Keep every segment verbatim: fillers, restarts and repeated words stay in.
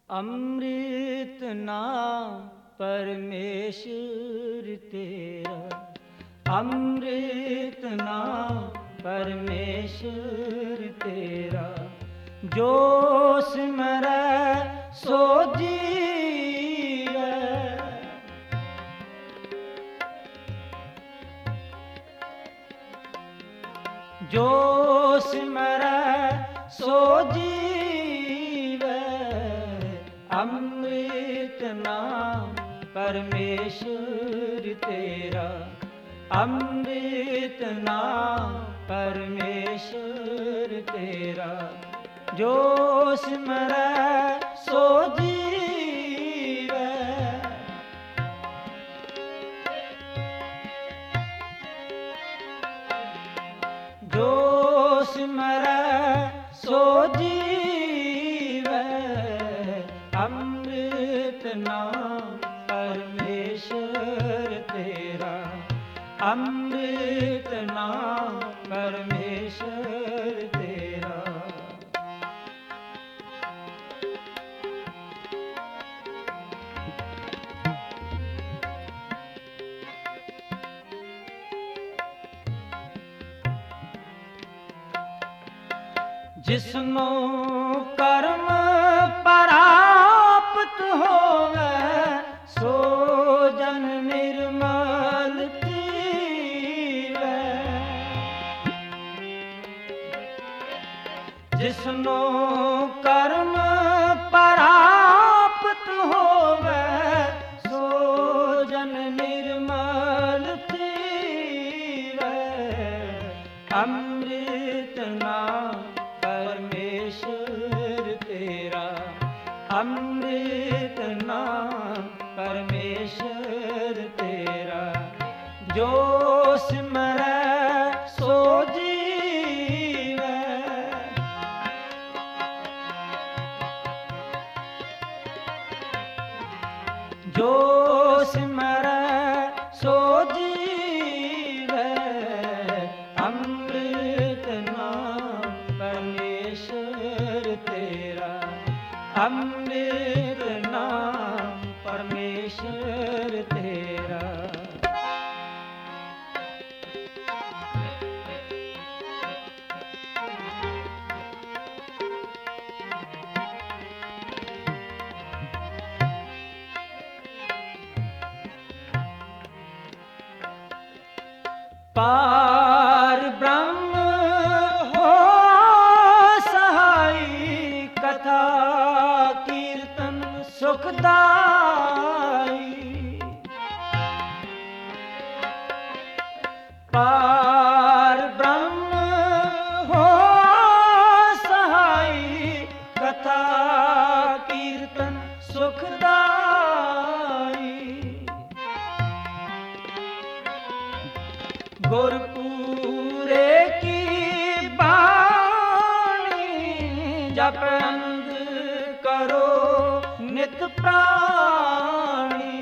ਅੰਮ੍ਰਿਤ ਨਾਮ ਪਰਮੇਸ਼ਰ ਤੇਰਾ, ਅੰਮ੍ਰਿਤ ਨਾਮ ਪਰਮੇਸ਼ਰ ਤੇਰਾ, ਜੋ ਸਿਮਰੈ ਸੋ ਜੀਵੈ। ਜੋ ਸਿਮਰੈ ਸੋ ਜੀਵੈ, ਅੰਮ੍ਰਿਤ ਨਾਮ ਪਰਮੇਸ਼ਰ ਤੇਰਾ, ਅੰਮ੍ਰਿਤ ਨਾਮ ਪਰਮੇਸ਼ਰ ਤੇਰਾ, ਜੋ ਸਿਮਰੈ ਸੋ ਜੀਵੈ। ਜੋ ਸਿਮਰੈ ਸੋ ਜੀਵੈ, ਅੰਮ੍ਰਿਤ ਨਾਮ ਪਰਮੇਸ਼ਰ ਤੇਰਾ, ਅੰਮ੍ਰਿਤ ਨਾਮ ਪਰਮੇਸ਼ਰ ਤੇਰਾ। ਜਿਸਨੂੰ ਕਰਮ ਪ੍ਰਾਪਤ ਹੋਵੇ, ਸੋ ਜਨ ਨਿਰਮਲ ਜੀਵੈ। ਜਿਸਨੂੰ ਕਰਮ ਪ੍ਰਾਪਤ ਹੋਵੇ, ਸੋ ਜਨ ਨਿਰਮਲ ਜੀਵੈ। ਅੰਮ੍ਰਿਤ ਨਾਮ ਪਰਮੇਸ਼ਰ ਤੇਰਾ, ਅੰਮ੍ਰਿਤ ਨਾਮ ਪਰਮੇਸ਼ਰ ਤੇਰਾ, ਜੋ ਸਿਮਰੈ ਸੋ ਜੀਵੈ। ਜੋ ਸਿਮਰੈ ਸੋ ਜੀਵੈ, ਅੰਮ੍ਰਿਤ ਨਾਮ ਪਰਮੇਸ਼ਰ ਤੇਰਾ, ਅੰਮ੍ਰਿਤ ਨਾਮ ਪਰਮੇਸ਼ਰ ਤੇਰਾ। ਪਾਰ ਬ੍ਰਹਮ ਹੋ ਸਹਾਈ, ਕਥਾ ਕੀਰਤਨ ਸੁਖਦਾਈ। ਪਾਰ ਬ੍ਰਹਮ ਹੋ ਸਹਾਈ, ਕਥਾ ਕੀਰਤਨ ਸੁਖਦਾਈ। ਗੁਰਪੂਰੇ ਕੀ ਬਾਣੀ, ਜਪ ਅੰਗ ਕਰੋ ਨਿਤ ਪ੍ਰਾਣੀ।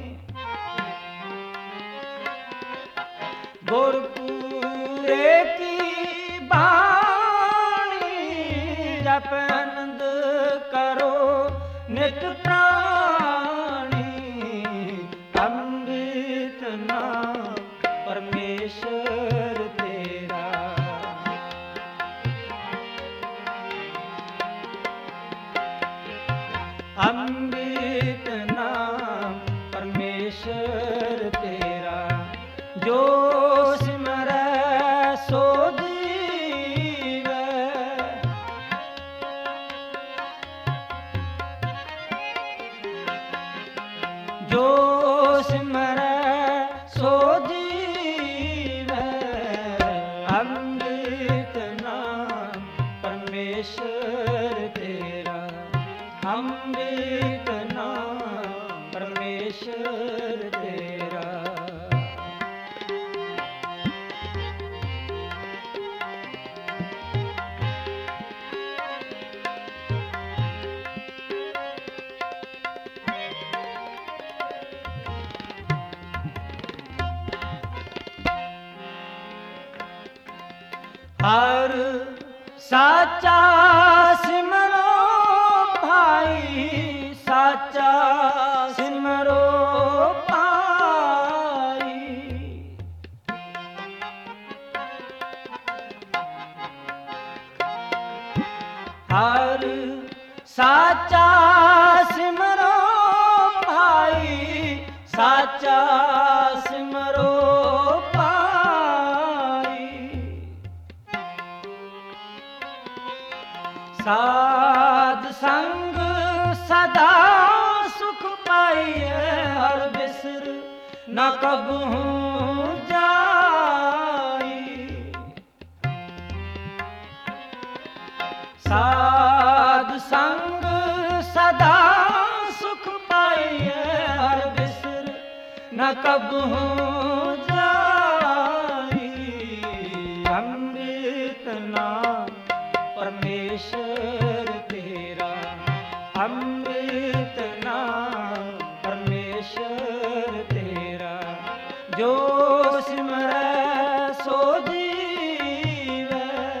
ਗੁਰਪੂਰੇ ਕੀ ਬਾਣੀ, ਜਪ ਅੰਗ ਕਰੋ ਨਿਤ ਪ੍ਰਾਣੀ। ਅੰਮ੍ਰਿਤ ਨਾਮ ਪਰਮੇਸ਼ਰ ਤੇਰਾ, ਅੰਮ੍ਰਿਤ ਨਾਮ ਪਰਮੇਸ਼ਰ ਤੇਰਾ, ਜੋ ਸਿਮਰੈ ਸੋ ਜੀਵੈ। ਜੋ ਸਿਮਰੈ ਸੋ ਜੀਵੈ, ਅੰਮ੍ਰਿਤ ਨਾਮ ਪਰਮੇਸ਼ਰ ਤੇਰਾ, ਅੰਮ੍ਰਿਤ ਨਾਮ ਪਰਮੇਸ਼ਰ ਤੇਰਾ। ਹਰ ਸਾਚਾ ਸਿਮਰੋ ਭਾਈ, ਹਰ ਸਾਚਾ ਸਿਮਰੋ ਭਾਈ, ਸਾਚਾ ਸਿਮਰੋ ਭਾਈ। ਸਾਧ ਸੰਗ ਸਦਾ ਸੁਖ ਪਾਈਐ, ਹਰ ਬਿਸਰ ਨਾ ਕਬਹੂ ਜਾਈ। ਸਾਧ ਸੰਗ ਸਦਾ ਸੁਖ ਪਾਈਐ, ਹਰ ਬਿਸਰ ਨਾ ਕਬਹੂ ਜਾਈ। ਅੰਮ੍ਰਿਤ ਨਾਮ ਪਰਮੇਸ਼ਰ ਤੇਰਾ, ਅੰਮ੍ਰਿਤ ਨਾਮ ਪਰਮੇਸ਼ਰ ਤੇਰਾ। ਜੋ ਸਿਮਰੈ ਸੋ ਜੀਵੈ,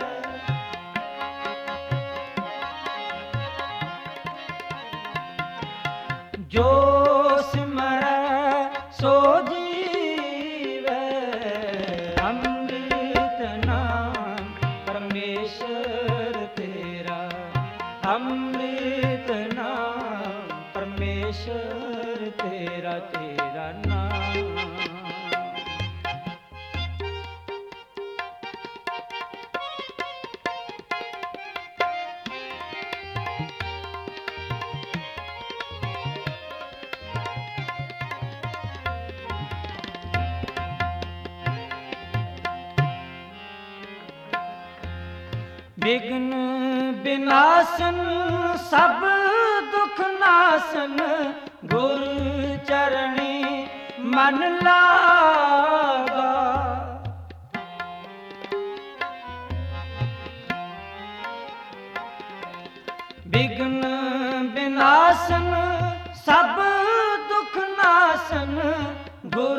ਜੋ ਸਿਮਰੈ ਸੋ ਜੀਵੈ। ਅੰਮ੍ਰਿਤ ਨਾਮ ਪਰਮੇਸ਼ਰ ਤੇਰਾ, ਅੰਮ੍ਰਿਤ ਨਾਮ ਪਰਮੇਸ਼ਰ ਤੇਰਾ, ਤੇਰਾ ਨਾਮ। ਵਿਘਨ ਬਿਨਾਸਨ ਸਭ ਦੁਖ ਨਾਸਨ, ਗੁਰ ਚਰਣੀ ਮਨ ਲਾਗਾ। ਵਿਘਨ ਬਿਨਾਸਨ ਸਭ ਦੁਖ ਨਾਸਨ, ਗੁਰ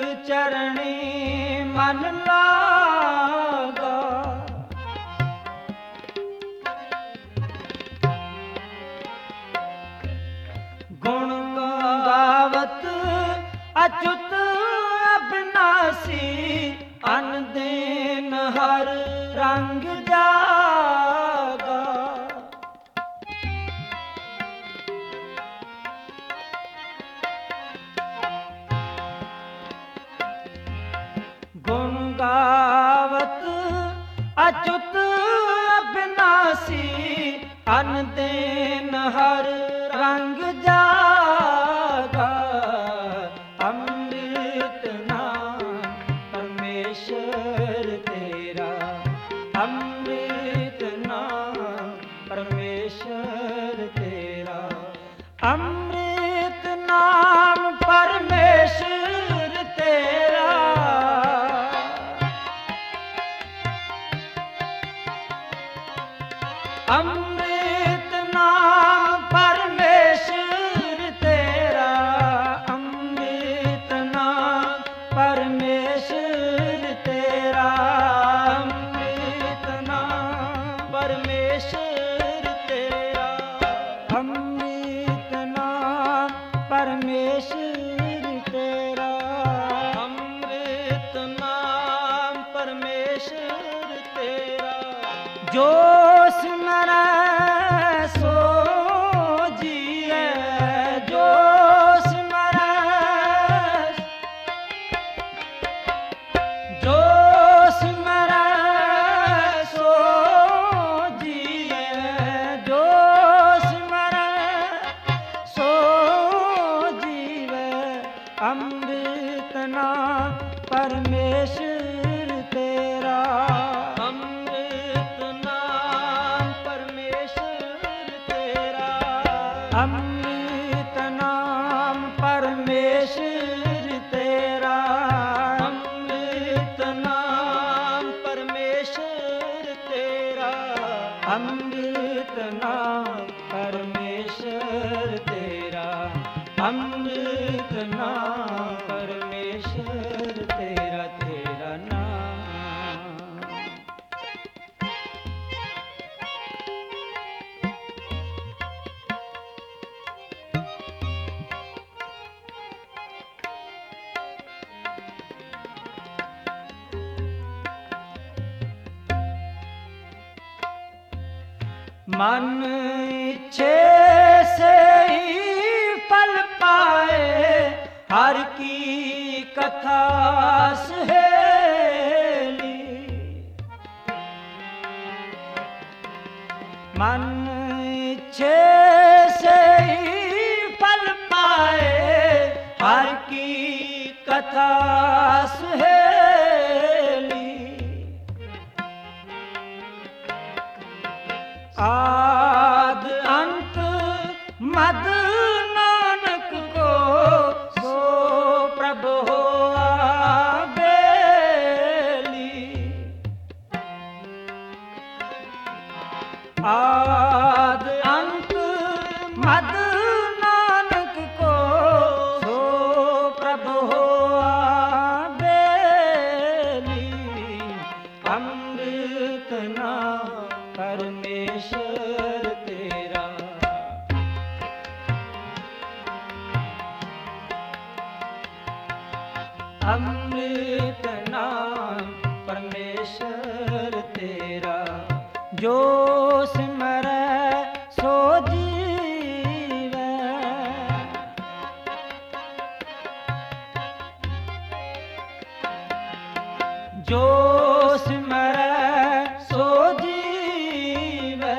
ਚਰਣੀ ਮਨ ਲਾਗਾ। ਗੁਣ ਗਾਵਤ ਅਚੁੱਤ ਅਬਿਨਾਸੀ, ਅਨ ਦੇਨ ਹਰ ਰੰਗ ਜਾਗਾ। ਗੁਣ ਗਾਵਤ ਅਚੁੱਤ ਅਬਿਨਾਸੀ, ਅਨ ਦੇਨ ਹਰ ਰੰਗ ਜਾਗਾ। ਅੰਮ੍ਰਿਤ ਨਾਮ ਪਰਮੇਸ਼ਰ ਤੇਰਾ, ਅੰਮ੍ਰਿਤ ਨਾਮ ਪਰਮੇਸ਼ਰ ਤੇਰਾ। ਅੰਮ੍ਰਿਤ ਨਾਮ ਪਰਮੇਸ਼ਰ ਤੇਰਾ, ਅੰਮ੍ਰਿਤ ਨਾਮ ਪਰਮੇਸ਼ਰ ਤੇਰਾ। ਅੰਮ੍ਰਿਤ ਨਾਮ ਪਰਮੇਸ਼ਰ ਤੇਰਾ, ਅੰਮ੍ਰਿਤ ਨਾਮ ਪਰਮੇਸ਼ਰ ਤੇਰਾ। ਅੰਮ੍ਰਿਤ ਨਾਮ ਪਰਮੇਸ਼ਰ ਤੇਰਾ, ਅੰਮ੍ਰਿਤ ਨਾਮ ਪਰਮੇਸ਼ਰ ਤੇਰਾ। ਜੋ ਸਿਮਰੈ ਸੋ ਜੀਐ, ਜੋ ਸਿਮਰੈ, ਜੋ ਸਿਮਰੈ ਸੋ ਜੀਐ, ਜੋ ਸਿਮਰੈ ਸੋ ਜੀਵੈ। ਅੰਮ੍ਰਿਤ ਨਾਮ ਪਰਮੇਸ਼ਰ ਤੇਰਾ, ਅੰਮ੍ਰਿਤ ਨਾਮ ਪਰਮੇਸ਼ਰ ਤੇਰਾ। ਅੰਮ੍ਰਿਤ ਨਾਮ ਪਰਮੇਸ਼ਰ ਤੇਰਾ, ਅੰਮ੍ਰਿਤ ਨਾਮ ਪਰਮੇਸ਼ਰ ਤੇਰਾ। ਅੰਮ੍ਰਿਤ ਨਾਮ ਪਰਮੇਸ਼ਰ ਤੇਰਾ, ਅੰਮ੍ਰਿਤ ਨਾਮ ਪਰਮੇਸ਼ਰ ਤੇਰਾ, ਤੇਰਾ ਨਾਮ। मन इच्छे से ही फल पाए, हर की कथा सहेली। मन इच्छे से ही फल पाए, हर की कथा सहेली। आद अंत मद नानक को, सो प्रभु होआ बेली। आद अंत मद नानक को, सो प्रभु होआ बेली। अमृत नाम परमेश्वर तेरा, अमृत नाम परमेश्वर तेरा। जो सिमरै सो जीवै, जो सिमरै सो जीवै।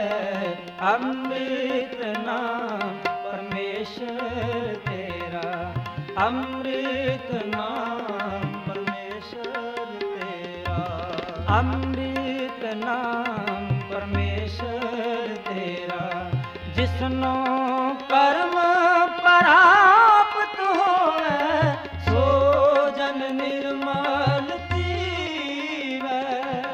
अमृत नाम परमेश्वर तेरा, अमृत नाम परमेश्वर तेरा। अमृत नाम परमेश्वर तेरा। जिसनो कर्म प्राप्त होवै, सो जन निर्मल जीवै।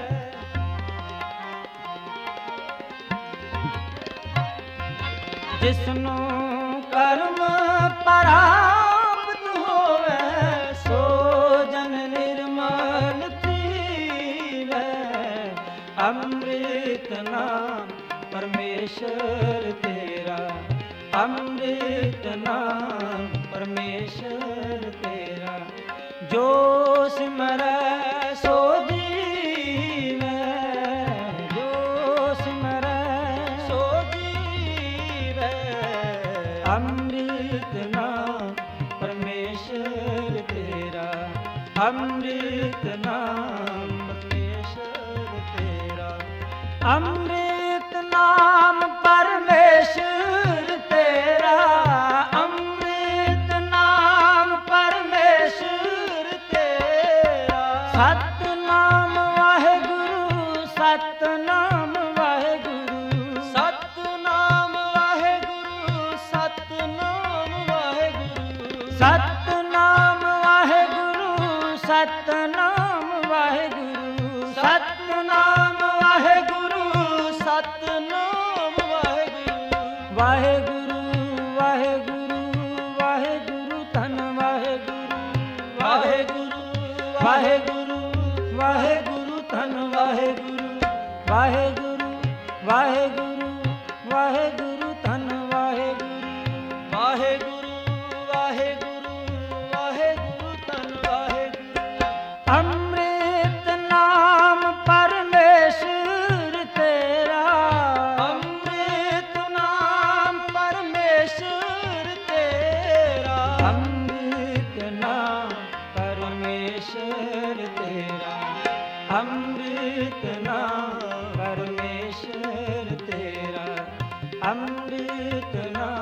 जिसनो कर्म प्राप्त होवै, सो जन निर्मल जीवै। अमृत नाम परमेश्वर तेरा, अमृत नाम परमेश्वर तेरा। जो सिमरै सो जीवै, जो सिमरै सो जीवै। अमृत नाम परमेश्वर तेरा, अमृत नाम परमेश्वर तेरा। अमृत नाम परमेश्वर तेरा, अमृत नाम परमेश्वर तेरा। सतनाम वाहेगुरु, सतनाम वाहेगुरु, सतनाम वाहेगुरु, सतनाम वाहेगुरु। सतनाम वाहेगुरु, सतनाम वाहेगुरु, सतनाम वाहेगुरु, सतनाम वाहेगुरु। वाहेगुरु वाहेगुरु वाहेगुरु धन वाहेगुरु। वाहेगुरु वाहेगुरु वाहेगुरु धन वाहेगुरु। वाहेगुरु वाहेगुरु वाहेगुरु धन वाहेगुरु। वाहेगुरु वाहेगुरु वाहेगुरु धन वाहेगुरु। अमृत नाम परमेश्वर तेरा, अमृत नाम परमेश्वर तेरा। अमृत नाम परमेश्वर तेरा, अमृत नाम परमेश्वर तेरा। अमृत नाम